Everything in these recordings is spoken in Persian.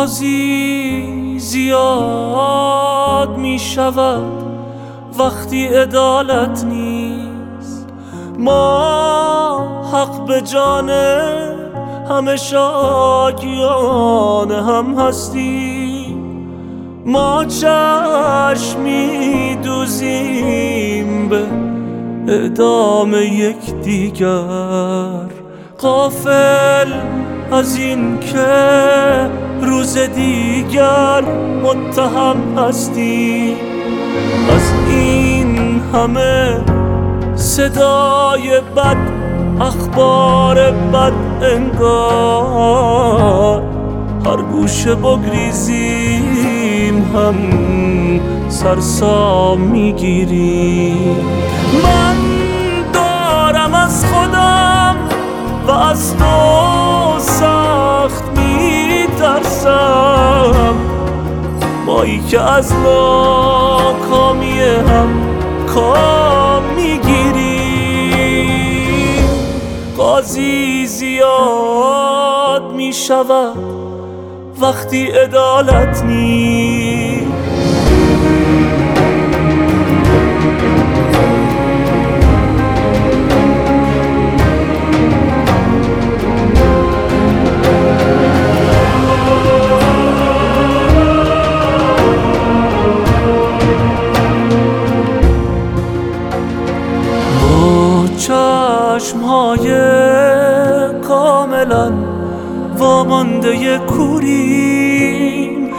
بازی زیاد می شود وقتی عدالت نیست. ما حق به جان همه شاکیان هم هستیم. ما چشم می دوزیم به اعدام یک دیگر، غافل از این که روز دیگر متهم هستی. از این همه صدای بد، اخبار بد انگار هر گوشه بگریزیم هم سرسام میگیریم. من دارم از خودم و از تو سخت میترسم، مایی که از ناکامی هم کام میگیریم. قاضی زیاد میشود وقتی عدالت نیست. چشم‌های کاملا وامانده کوریم،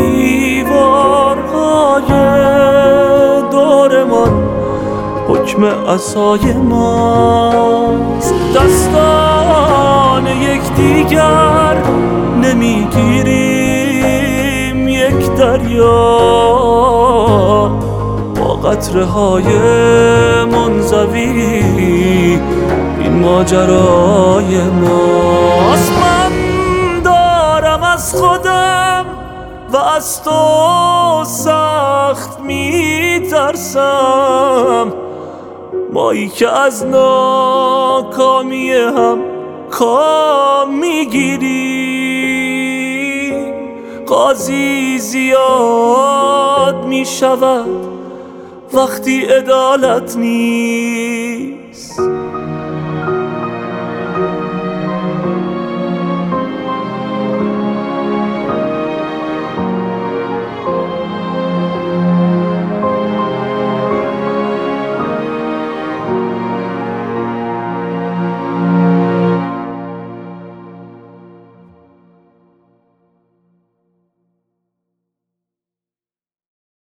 دیوارهای دورمان حکم عصای ماست. دستان یکدیگر نمیگیریم یک دریا، با قطره های منزوی این ماجرای ماست. من دارم از خودم و از تو سخت میترسم، مایی که از ناکامی هم کام میگیری. قاضی زیاد میشود وقتی عدالت نیست.